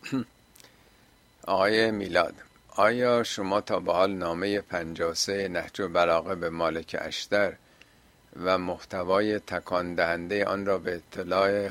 آقای میلاد، آیا شما تا به حال نامه 53 نهج البلاغه به مالک اشتر و محتوای تکان دهنده آن را به اطلاع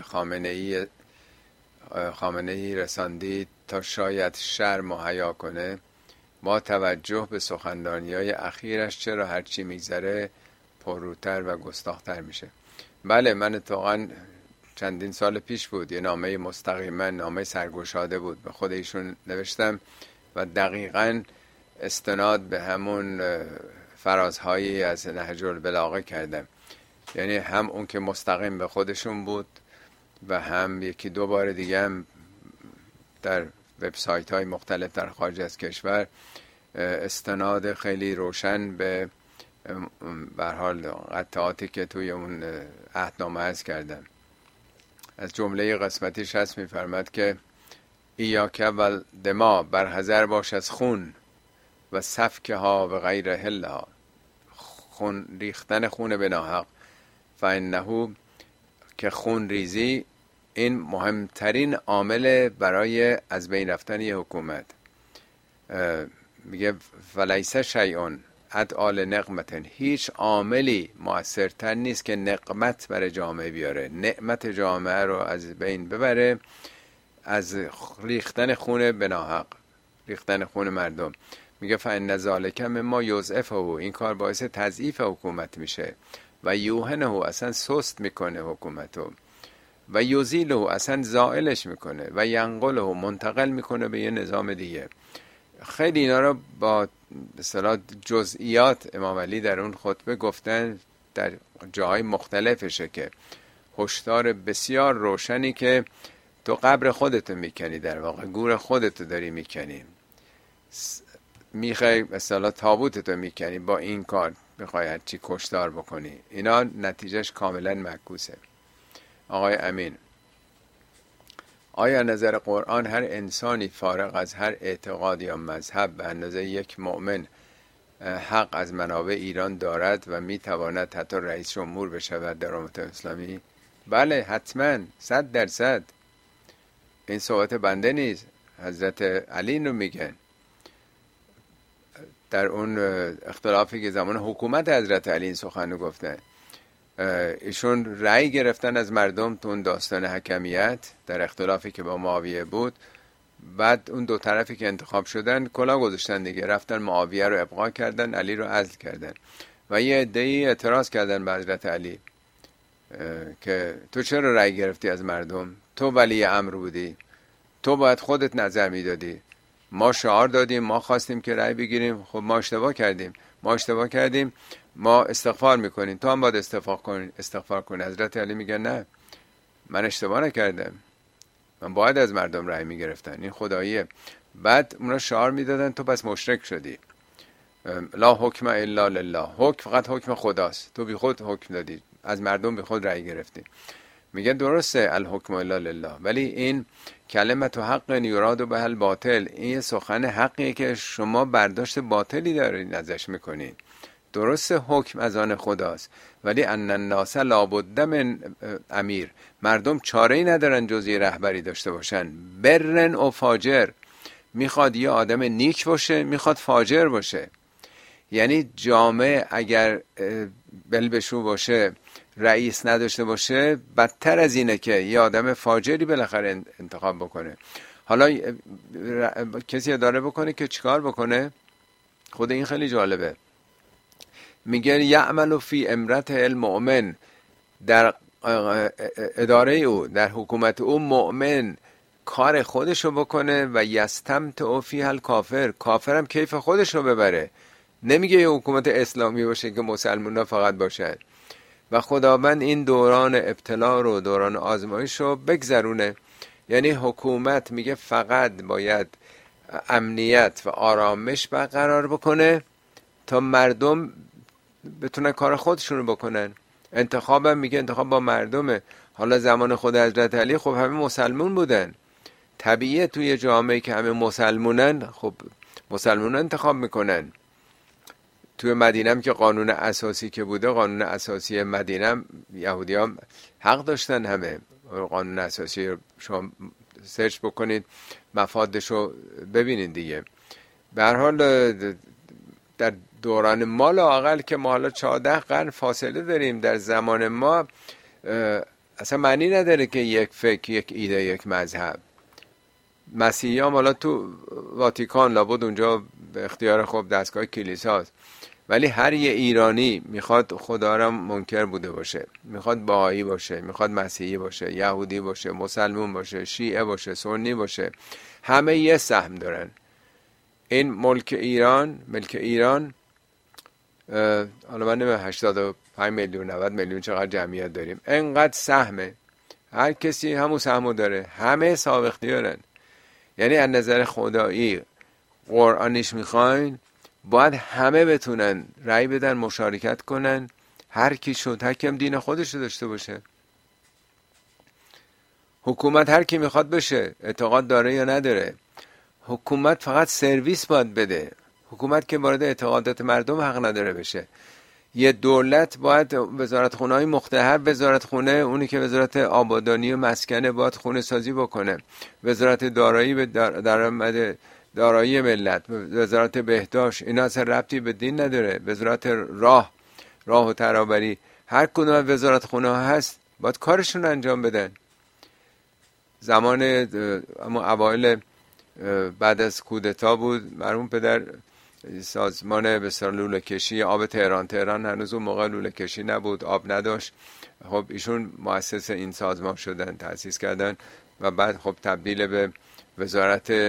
خامنه ای رساندید تا شاید شرم و حیا کنه؟ با توجه به سخنرانی‌های اخیرش چرا هرچی میگذره پرروتر و گستاخ‌تر میشه؟ بله، من اتفاقا چندین سال پیش بود یه نامه مستقیما، نامه سرگشاده بود، به خود ایشون نوشتم و دقیقاً استناد به همون فرازهایی از نهج البلاغه کردم. یعنی هم اون که مستقیم به خودشون بود و هم یکی دو بار دیگه هم در وبسایت های مختلف در خارج از کشور استناد خیلی روشن به حال قطعاتی که توی اون عهدنامه هست کردم. از جمله قسمتیش هست میفرماد که ایاک و دما، برحذر باش از خون و سفکه ها و غیر حلها، خون ریختن خون به ناحق، فانه که خون ریزی این مهمترین عامل برای از بین رفتن یه حکومت. میگه فلیس شیئون ادعا لنقمة، هیچ عاملی موثرتر نیست که نقمت برای جامعه بیاره، نعمت جامعه رو از بین ببره، از ریختن خون به ناحق، ریختن خون مردم. میگه فان ذلک مما یضعفه، این کار باعث تضعیف حکومت میشه، و یوهنه، اصلا سست میکنه حکومتو، و یزیله، اصلا زائلش میکنه، و ینقله، منتقل میکنه به یه نظام دیگه. خیلی اینا رو با اصطلاح جزئیات امام علی در اون خطبه گفتن، در جاهای مختلفشه که هشدار بسیار روشنی که تو قبر خودتو میکنی، در واقع گور خودتو داری میکنی، میخوای اصطلاح تابوتتو میکنی، با این کار میخوای هرچی کشتار بکنی. اینا نتیجهش کاملا معکوسه. آقای امین، آیا نظر قرآن هر انسانی فارغ از هر اعتقاد یا مذهب به اندازه یک مؤمن حق از منابع ایران دارد و میتواند حتی رئیس جمهور بشود در امت اسلامی؟ بله، حتما، 100%. این صحبت بنده نیست، حضرت علی رو میگن. در اون اختلافی که زمان حکومت حضرت علی این سخن رو گفتن، ایشون رأی گرفتن از مردم تو اون داستان حکمیت در اختلافی که با معاویه بود. بعد اون دو طرفی که انتخاب شدن کلا گذاشتن دیگه، رفتن معاویه رو ابقا کردن، علی رو عزل کردن. و یه عده‌ای اعتراض کردن به حضرت علی که تو چرا رأی گرفتی از مردم؟ تو ولی امر بودی، تو باید خودت نظر میدادی. ما شعار دادیم، ما خواستیم که رأی بگیریم، خب ما اشتباه کردیم، ما استغفار میکنیم، تو هم باید استغفار کنی. حضرت علی میگه نه، من اشتباه نکردم، من باید از مردم رأی میگرفتن، این خداییه. بعد اونا شعار میدادن تو پس مشرک شدی، لا حکم الا لله، حکم فقط حکم خداست، تو بی خود حکم دادی، از مردم بی خود رأی گرفتی. میگه درسته الحکم الا لله، ولی این کلمت و حق یراد به الباطل، این سخن حقیه که شما برداشت باطلی دارین ازش میکنین. درسته حکم از آن خداست، ولی ان الناس لابد من امیر، مردم چاره‌ای ندارن جز یه رهبری داشته باشن، برن و فاجر. میخواد یه آدم نیک باشه، میخواد فاجر باشه. یعنی جامعه اگر بلبشو باشه، رئیس نداشته باشه، بدتر از اینه که یه آدم فاجری بالاخره انتخاب بکنه. حالا کسی اداره بکنه که چیکار بکنه؟ خود این خیلی جالبه. میگه یعمل فی امرت المؤمن، در اداره او، در حکومت او مؤمن کار خودشو بکنه، و یستمتع فی الکافر، کافرم کیف خودشو ببره. نمیگه یه حکومت اسلامی باشه که مسلمان ها فقط باشن. و خداوند این دوران ابتلا رو، دوران آزمایش رو بگذرونه. یعنی حکومت میگه فقط باید امنیت و آرامش برقرار بکنه تا مردم بتونن کار خودشونو بکنن. انتخابم میگه انتخاب با مردمه. حالا زمان خود حضرت علی خب همه مسلمون بودن، طبیعیه توی جامعه که همه مسلمونن، خب مسلمون انتخاب میکنن. توی مدینه هم که قانون اساسی که بوده، قانون اساسی مدینه هم یهودی هم حق داشتن، همه قانون اساسی شما سرچ بکنید مفادشو ببینید دیگه. به هر حال در دوران ما لااقل که ما حالا 14 قرن فاصله داریم، در زمان ما اصلا معنی نداره که یک فکر، یک ایده، یک مذهب. مسیحی هم حالا تو واتیکان لابد اونجا به اختیار خب دستگاه کلیساست، ولی هر یه ایرانی میخواد خدا را منکر بوده باشه، میخواد بهایی باشه، میخواد مسیحی باشه، یهودی باشه، مسلمون باشه، شیعه باشه، سنی باشه، همه یه سهم دارن. این ملک ایران حالا من نمیدونم 85 میلیون 90 میلیون چقدر جمعیت داریم، انقدر سهمه، هر کسی همون سهمو داره، همه صاحب اختیارن. یعنی از نظر خدایی قرآنش میخواین باید همه بتونن رأی بدن، مشارکت کنن، هر کی شد حکم دین خودشو داشته باشه. حکومت هر کی میخواد بشه، اعتقاد داره یا نداره، حکومت فقط سرویس باید بده. حکومت که وارد اعتقادات مردم حق نداره بشه. یه دولت باید وزارتخونه‌های مختلف، وزارتخونه اونی که وزارت آبادانی و مسکنه باید خونه سازی بکنه، وزارت دارایی به درآمد دارایی ملت، وزارت بهداشت، اینا اصلا ربطی به دین نداره. وزارت راه و ترابری، هر کدوم وزارتخونه ها هست باید کارشون انجام بدن. زمان اما اوایل بعد از کودتا بود، مرحوم پدر سازمان بسیار لوله کشی آب تهران هنوز اون موقع لوله کشی نبود، آب نداشت. خب ایشون مؤسس این سازمان شدن، تأسیس کردن و بعد خب تبدیل به وزارت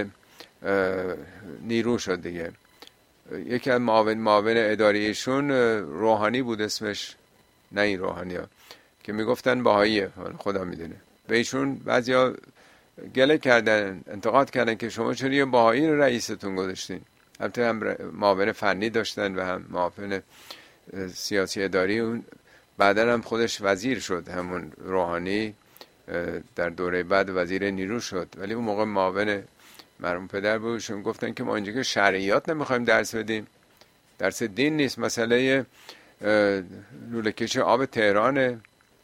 نیرو شد دیگه. یکی از معاون اداریشون روحانی بود اسمش، نه این روحانی ها که میگفتن بهاییه، خدا میدونه. به ایشون بعضیا گله کردن، انتقاد کردن که شما چرا یه بهایی رو رئیستون گذاشتین. البته هم معاون فنی داشتن و هم معاون سیاسی اداری. اون بعدن هم خودش وزیر شد، همون روحانی در دوره بعد وزیر نیرو شد، ولی اون موقع معاون مرحوم پدر بودشون. گفتن که ما اینجا که شرعیات نمیخوایم درس بدیم، درس دین نیست، مسئله لوله‌کش آب تهرانه،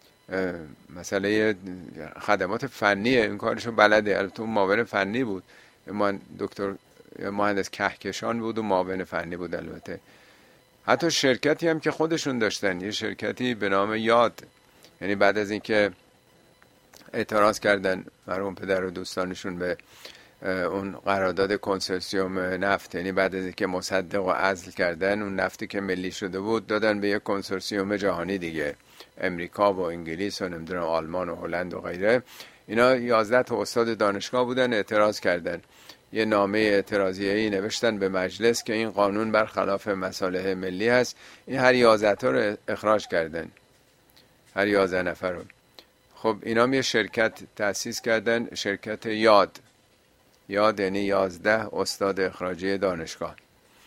مسئله خدمات فنیه، این کارشو بلده. البته اون معاون فنی بود، دکتر مهندس کهکشان بود و معاون فنی بود. البته حتی شرکتی هم که خودشون داشتن، یه شرکتی به نام یاد، یعنی بعد از اینکه اعتراض کردن مرحوم پدر و دوستانشون به اون قرارداد کنسورسیوم نفت، یعنی بعد از اینکه مصدق و عزل کردن، اون نفتی که ملی شده بود دادن به یک کنسورسیوم جهانی دیگه، امریکا و انگلیس و نمیدونم آلمان و هلند و غیره. اینا 11 تا استاد دانشگاه بودن، اعتراض کردن، یه نامه اعتراضیه‌ای نوشتن به مجلس که این قانون برخلاف مصالح ملی هست. این هر 11 تا رو اخراج کردن، هر 11 نفر رو. خب اینا یه شرکت تأسیس کردن، شرکت یاد یعنی 11 استاد اخراجی دانشگاه.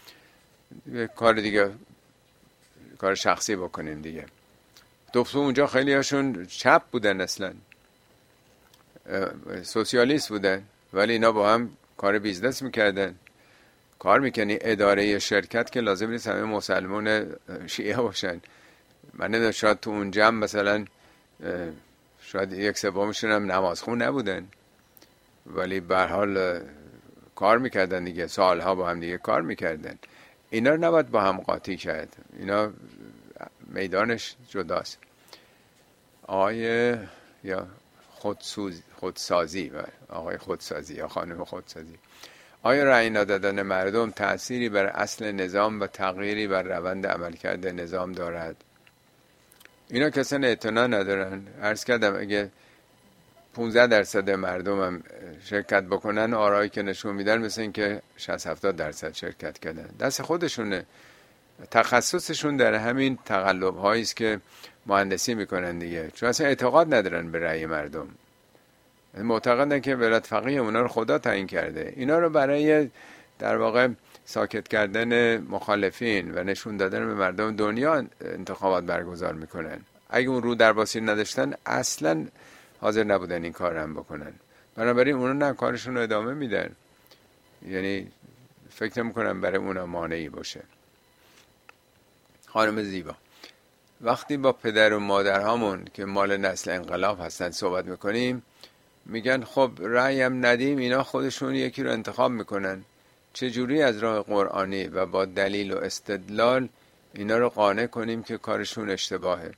کار دیگه، کار شخصی بکنیم دیگه. دوستو اونجا خیلی هاشون چپ بودن، اصلا سوسیالیست بودن، ولی اینا با هم کار بیزنس میکردن. کار میکنی اداره شرکت که لازم نیست همه مسلمان شیعه باشن. من نمیدونم، شاید تو اون جمع مثلا شاید 1/3 هم نمازخون نبودن، ولی به هر حال کار میکردن دیگه، سالها با هم دیگه کار میکردن. اینا رو نباید با هم قاطی کرد، اینا میدانش جداست. آقای یا خودسازی، آقای خودسازی یا خانم خودسازی، آیا رأی ندادن مردم تأثیری بر اصل نظام و تغییری بر روند عملکرد نظام دارد؟ اینا کسان اعتنا ندارن. عرض کردم اگه 15% مردم هم شرکت بکنن، آرایی که نشون میدن مثل این که 60-70% شرکت کردن. دست خودشونه، تخصصشون در همین تقلب هایی است که مهندسی میکنن دیگه، چون اصلا اعتقاد ندارن به رأی مردم، معتقدن که ولایت فقیه اونا رو خدا تعیین کرده. اینا رو برای در واقع ساکت کردن مخالفین و نشون دادن به مردم دنیا انتخابات برگزار میکنن. اگه اون رو درباسی نداشتن اصلا حاضر نبودن این کار هم بکنن. بنابراین اونا نه، کارشون رو ادامه میدن، یعنی فکر نمیکنم برای اونا مانعی باشه. خانم زیبا، وقتی با پدر و مادرهامون که مال نسل انقلاب هستن صحبت میکنیم، میگن خب رأی هم ندیم، اینا خودشون یکی رو انتخاب میکنن. چجوری از راه قرآنی و با دلیل و استدلال اینا رو قانع کنیم که کارشون اشتباهه؟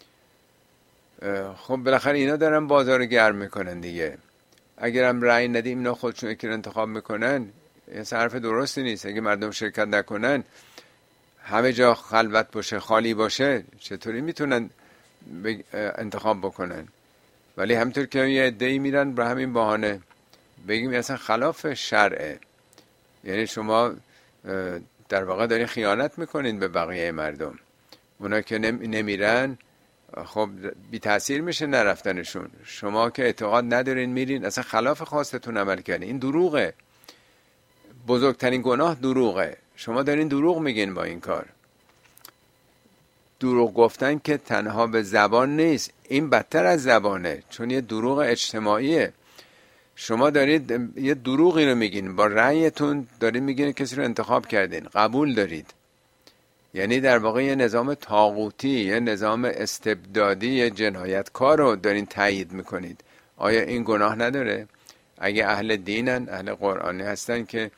خب بالاخره اینا دارن بازار گرم میکنن دیگه. اگرم رأی ندیم اینا خودشون یکی رو انتخاب میکنن، این حرف درستی نیست. اگه مردم شرکت نکنن، همه جا خلوت باشه، خالی باشه، چطوری میتونن انتخاب بکنن؟ ولی همطور که یه عده‌ای میرن به همین بهانه بگیم اصلا خلاف شرعه، یعنی شما در واقع دارین خیانت میکنین به بقیه مردم. اونا که نمیرن، خب بی تأثیر میشه نرفتنشون. شما که اعتقاد ندارین میرین، اصلا خلاف خواستتون عمل کردین. این دروغه، بزرگترین گناه دروغه. شما دارین دروغ میگین با این کار. دروغ گفتن که تنها به زبان نیست، این بدتر از زبانه، چون یه دروغ اجتماعیه. شما دارید یه دروغی رو میگین، با رأیتون دارید میگین کسی رو انتخاب کردین، قبول دارید. یعنی در واقع یه نظام طاغوتی، یه نظام استبدادی، یه جنایتکار رو دارین تایید میکنید. آیا این گناه نداره؟ اگه اهل دینن، اهل قرآنی هستن، که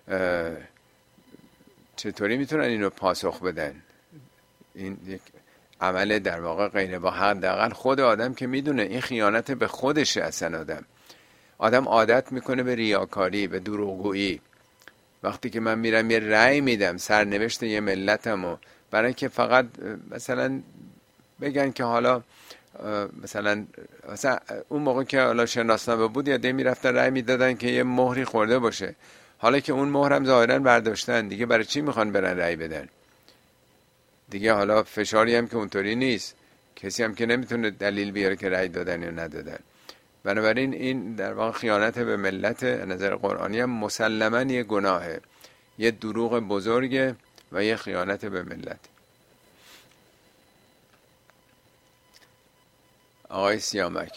چطوری میتونن اینو پاسخ بدن؟ این یک عمل در واقع غیر با حق. حداقل خود آدم که میدونه این خیانت به خودشه. اصلا آدم عادت میکنه به ریاکاری، به دروغگویی. وقتی که من میرم یه رأی میدم سرنوشت یه ملتمو، برای اینکه فقط مثلا بگن که حالا مثلا اون موقع که حالا شناسنامه بود یا میرفتن رأی میدادن که یه مهری خورده باشه، حالا که اون مهرم ظاهرا برداشتن دیگه، برای چی میخوان برن رأی بدن دیگه؟ حالا فشاری هم که اونطوری نیست، کسی هم که نمیتونه دلیل بیاره که رأی دادن یا ندادن. بنابراین این در واقع خیانت به ملت نظر قرآنی هم مسلماً یه گناهه، یه دروغ بزرگه و یه خیانت به ملت. آقای سیامک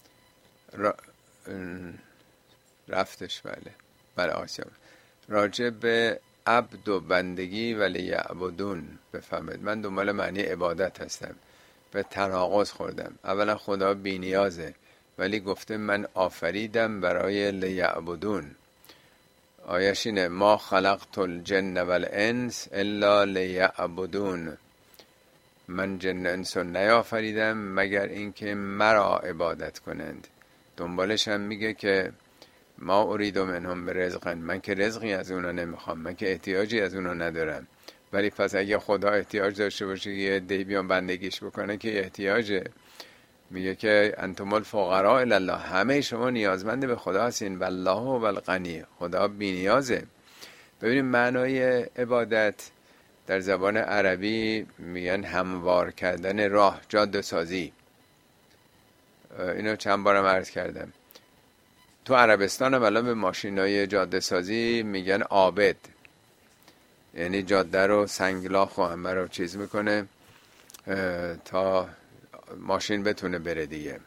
رفتش. بله آقای سیامک راجع به عبد و بندگی ولی یعبدون بفهمید. من دنبال معنی عبادت هستم، به تناقض خوردم. اولا خدا بی نیازه، ولی گفته من آفریدم برای لیعبدون. آیش اینه ما خلقت الجن والانس الا لیعبدون. من جن انس نیافریدم مگر اینکه مرا عبادت کنند. دنبالش هم میگه که ما ارید منهم برزقا، من که رزقی از اونا نمیخوام، من که احتیاجی از اونا ندارم. ولی پس اگه خدا احتیاج داشته باشه یه دی بیان بندگیش بکنه که احتیاجه. میگه که انتم الفقراء الی الله، همه شما نیازمند به خدا هستین، والله هو الغنی، خدا بی نیازه. ببینیم معنای عبادت در زبان عربی میگن هموار کردن راه، جاده سازی. اینو چند بارم عرض کردم. تو عربستان هم الان به ماشینای جاده سازی میگن عابد، یعنی جاده رو سنگلاخ و همه رو چیز میکنه تا ماشین بتونه بره دیگه.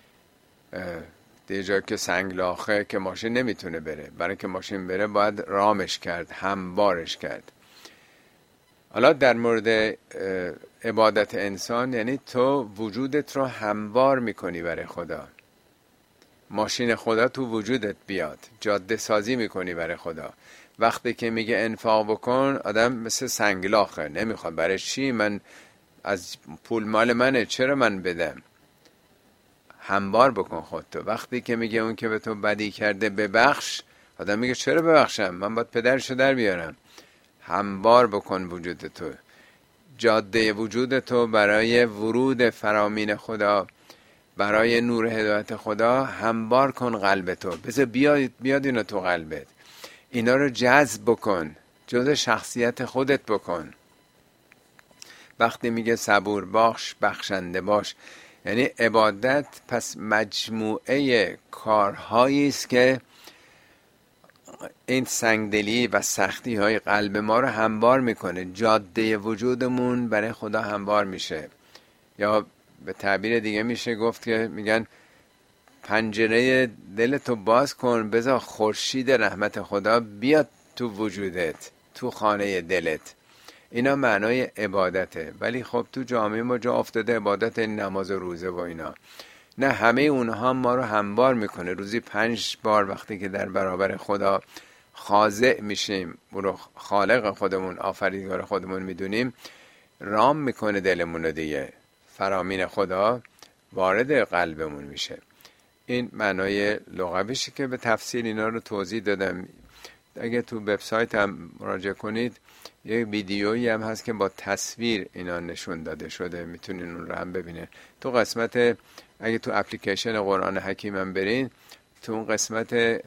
جایی که سنگلاخه که ماشین نمیتونه بره، برای که ماشین بره باید رامش کرد، هموارش کرد. حالا در مورد عبادت انسان، یعنی تو وجودت رو هموار میکنی برای خدا، ماشین خدا تو وجودت بیاد، جاده سازی میکنی برای خدا. وقتی که میگه انفاق بکن، آدم مثل سنگلاخه، نمیخواد. برای چی؟ من از پول مال منه، چرا من بدم؟ هموار بکن خودتو. وقتی که میگه اون که به تو بدی کرده ببخش، آدم میگه چرا ببخشم؟ من باید پدرشو در بیارم. هموار بکن وجودتو، جاده وجودتو برای ورود فرامین خدا، برای نور هدایت خدا هموار کن. قلبتو بذار بیاد اینا تو قلبت، اینا رو جذب بکن، جز شخصیت خودت بکن. وقتی میگه صبور باش، بخشنده باش، یعنی عبادت پس مجموعه کارهایی است که این سنگدلی و سختی های قلب ما رو هموار میکنه. جاده وجودمون برای خدا هموار میشه. یا به تعبیر دیگه میشه گفت که میگن پنجره دلتو باز کن، بذار خورشید رحمت خدا بیاد تو وجودت، تو خانه دلت. اینا معنای عبادته. ولی خب تو جامعه ما جا افتاده عبادت نماز و روزه و اینا. نه، همه اونها ما رو هموار میکنه. روزی 5 بار وقتی که در برابر خدا خاضع میشیم، او رو خالق خودمون، آفریدگار خودمون میدونیم، رام میکنه دلمون رو دیگه. فرامین خدا وارد قلبمون میشه. این معنای لغویشه که به تفصیل اینا رو توضیح دادم. اگه تو وبسایت هم مراجعه کنید یه ویدیویی هم هست که با تصویر اینا نشون داده شده، میتونین اون رو هم ببینید. تو قسمت اگه تو اپلیکیشن قرآن حکیم هم برین، تو اون قسمت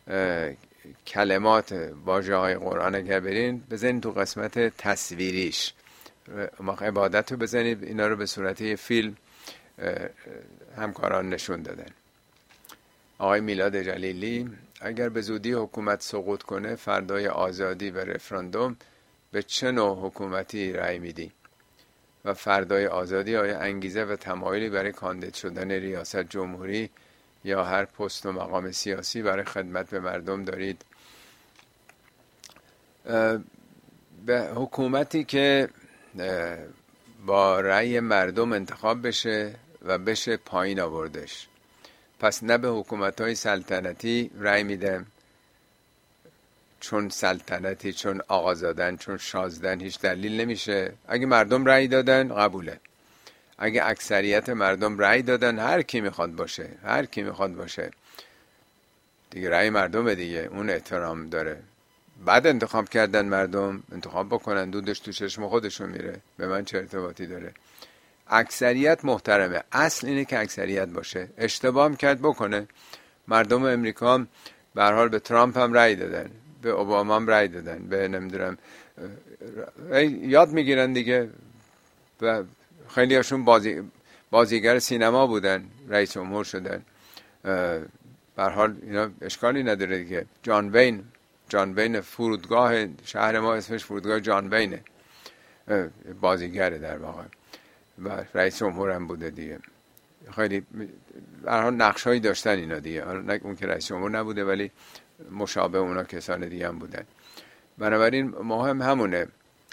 کلمات واژه‌های قرآن اگه برین، بزنید تو قسمت تصویریش، عبادت رو بزنید، اینا رو به صورت یه فیلم همکاران نشون دادن. آقای میلاد جلیلی: اگر به زودی حکومت سقوط کنه، فردای آزادی و رفراندوم، به چه نوع حکومتی رأی میدی؟ و فردای آزادی آیا انگیزه و تمایلی برای کاندید شدن ریاست جمهوری یا هر پست و مقام سیاسی برای خدمت به مردم دارید؟ به حکومتی که با رأی مردم انتخاب بشه و بشه پایین آوردش. پس نه به حکومت‌های سلطنتی رأی میدم، چون سلطنتی، چون آقازادن، چون شازدن، هیچ دلیل نمیشه. اگه مردم رأی دادن قبوله. اگه اکثریت مردم رأی دادن، هر کی میخواد باشه، هر کی میخواد باشه دیگه، رأی مردم دیگه، اون احترام داره. بعد انتخاب کردن مردم، انتخاب بکنن، دودش تو چشم خودشون میره، به من چه ارتباطی داره؟ اکثریت محترمه، اصل اینه که اکثریت باشه. اشتباه هم کرد بکنه. مردم امریکا هم به هر حال به ترامپ هم رأی دادن، به اوباما هم رأی دادن، به نمیدونم یاد میگیرن دیگه. و خیلی هاشون بازیگر سینما بودن، رئیس جمهور شدن. به هر حال اینا اشکالی نداره دیگه. جان وین فرودگاه شهر ما اسمش فرودگاه جان وینه، بازیگره در واقع، و رئیس جمهور هم بوده دیگه. خیلی به هر حال نقش‌هایی داشتن اینا دیگه. حالا اون که رئیس جمهور نبوده ولی مشابه اونا کسان دیگه هم بودن. بنابراین مهم همونه.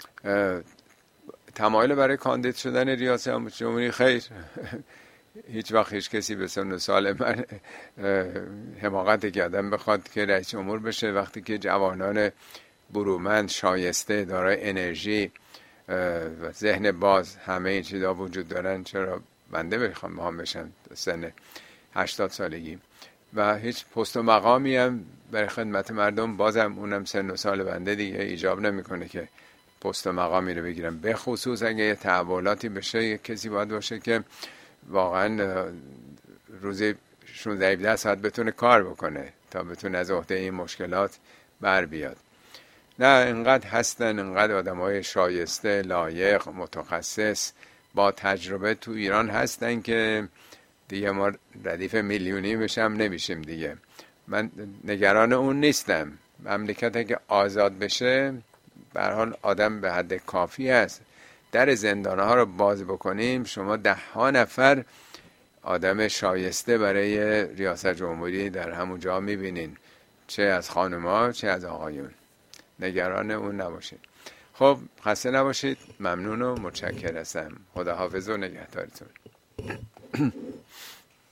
تمایل برای کاندید شدن ریاست جمهوری خیر. هیچ وقت هیچ کسی به سن سال من حماقت کردن بخواد که رئیس جمهور بشه، وقتی که جوانان برومند، شایسته، دارای انرژی و ذهن باز، همه این چیزا وجود دارن، چرا بنده بخوام بشم سن 80 سالگی؟ و هیچ پست و مقامی هم برای خدمت مردم، بازم اونم سن و سال بنده دیگه ایجاب نمیکنه که پست و مقامی رو بگیرم. به خصوص اگه یه تحولاتی بشه، یه کسی باید باشه که واقعا روزی 16-17 ساعت بتونه کار بکنه تا بتونه از عهده این مشکلات بر بیاد. نه، انقدر هستن، انقدر آدمای شایسته، لایق، متخصص، با تجربه تو ایران هستن که دیگه ما ردیف میلیونی بشم نمیشیم دیگه. من نگران اون نیستم. مملکت اگه آزاد بشه، به هر حال آدم به حد کافی است. در زندانها رو باز بکنیم، شما 10 نفر آدم شایسته برای ریاست جمهوری در همون جا میبینین، چه از خانم‌ها چه از آقایون. نگران اون نباشید. خب خسته نباشید. ممنون و متشکر هستم. خدا حافظ و نگهدارتون.